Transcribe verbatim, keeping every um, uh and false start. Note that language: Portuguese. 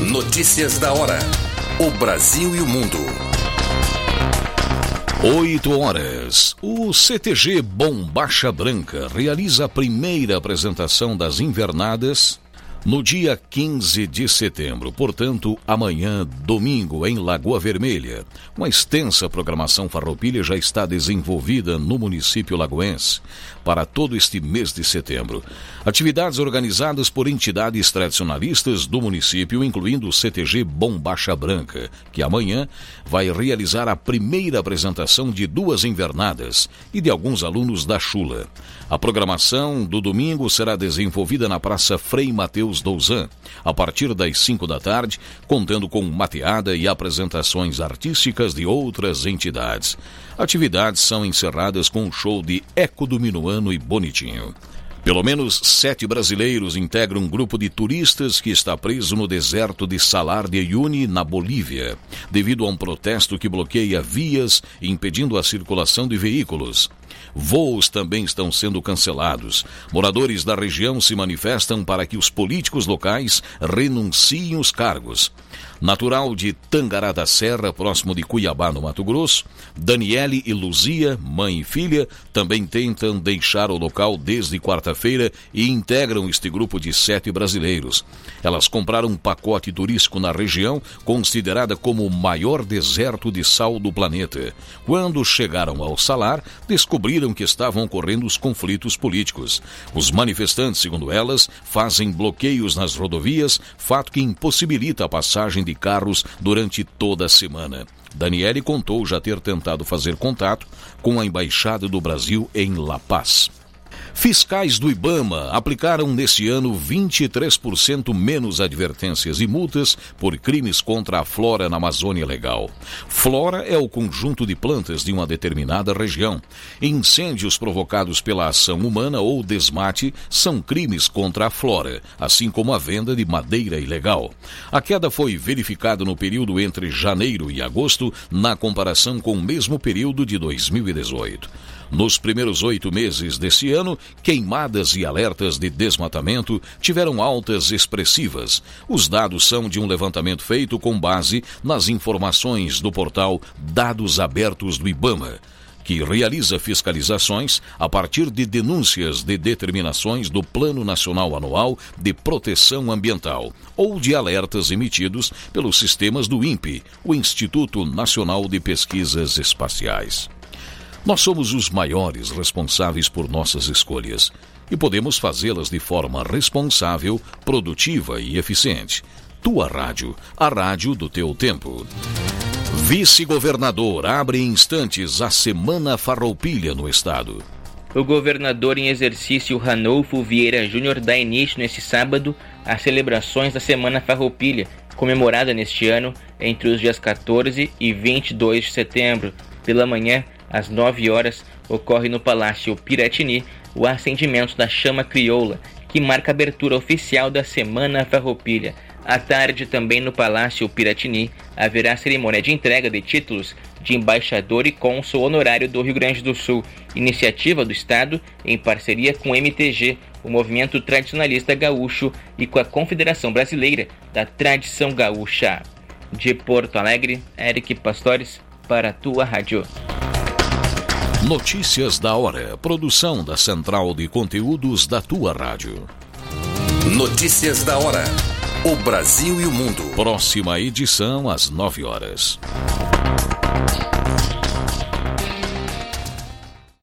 Notícias da hora. O Brasil e o mundo. Oito horas. O C T G Bombacha Branca realiza a primeira apresentação das invernadas no dia quinze de setembro, portanto, amanhã, domingo, em Lagoa Vermelha. Uma extensa programação farroupilha já está desenvolvida no município lagoense para todo este mês de setembro. Atividades organizadas por entidades tradicionalistas do município, incluindo o C T G Bombacha Branca, que amanhã vai realizar a primeira apresentação de duas invernadas e de alguns alunos da Chula. A programação do domingo será desenvolvida na Praça Frei Mateus Douzan, a partir das cinco da tarde, contando com mateada e apresentações artísticas de outras entidades. Atividades são encerradas com um show de Eco do Minuano e Bonitinho. Pelo menos sete brasileiros integram um grupo de turistas que está preso no deserto de Salar de Uyuni, na Bolívia, devido a um protesto que bloqueia vias, impedindo a circulação de veículos. Voos também estão sendo cancelados. Moradores da região se manifestam para que os políticos locais renunciem os cargos. Natural de Tangará da Serra, próximo de Cuiabá, no Mato Grosso, Daniele e Luzia, mãe e filha, também tentam deixar o local desde quarta-feira e integram este grupo de sete brasileiros. Elas compraram um pacote turístico na região, considerada como o maior deserto de sal do planeta. Quando chegaram ao Salar, descobriram que estavam ocorrendo os conflitos políticos. Os manifestantes, segundo elas, fazem bloqueios nas rodovias, fato que impossibilita a passagem de carros durante toda a semana. Daniele contou já ter tentado fazer contato com a Embaixada do Brasil em La Paz. Fiscais do Ibama aplicaram nesse ano vinte e três por cento menos advertências e multas por crimes contra a flora na Amazônia Legal. Flora é o conjunto de plantas de uma determinada região. Incêndios provocados pela ação humana ou desmate são crimes contra a flora, assim como a venda de madeira ilegal. A queda foi verificada no período entre janeiro e agosto, na comparação com o mesmo período de dois mil e dezoito. Nos primeiros oito meses desse ano, queimadas e alertas de desmatamento tiveram altas expressivas. Os dados são de um levantamento feito com base nas informações do portal Dados Abertos do Ibama, que realiza fiscalizações a partir de denúncias de determinações do Plano Nacional Anual de Proteção Ambiental ou de alertas emitidos pelos sistemas do INPE, o Instituto Nacional de Pesquisas Espaciais. Nós somos os maiores responsáveis por nossas escolhas e podemos fazê-las de forma responsável, produtiva e eficiente. Tua Rádio, a rádio do teu tempo. Vice-governador abre em instantes a Semana Farroupilha no estado. O governador em exercício Ranolfo Vieira Júnior dá início neste sábado às celebrações da Semana Farroupilha, comemorada neste ano entre os dias quatorze e vinte e dois de setembro. Pela manhã, às nove horas, ocorre no Palácio Piratini o acendimento da chama crioula, que marca a abertura oficial da Semana Farroupilha. À tarde, também no Palácio Piratini, haverá cerimônia de entrega de títulos de embaixador e cônsul honorário do Rio Grande do Sul, iniciativa do Estado em parceria com o M T G, o Movimento Tradicionalista Gaúcho, e com a Confederação Brasileira da Tradição Gaúcha. De Porto Alegre, Eric Pastores, para a Tua Rádio. Notícias da hora. Produção da Central de Conteúdos da Tua Rádio. Notícias da hora. O Brasil e o mundo. Próxima edição às nove horas.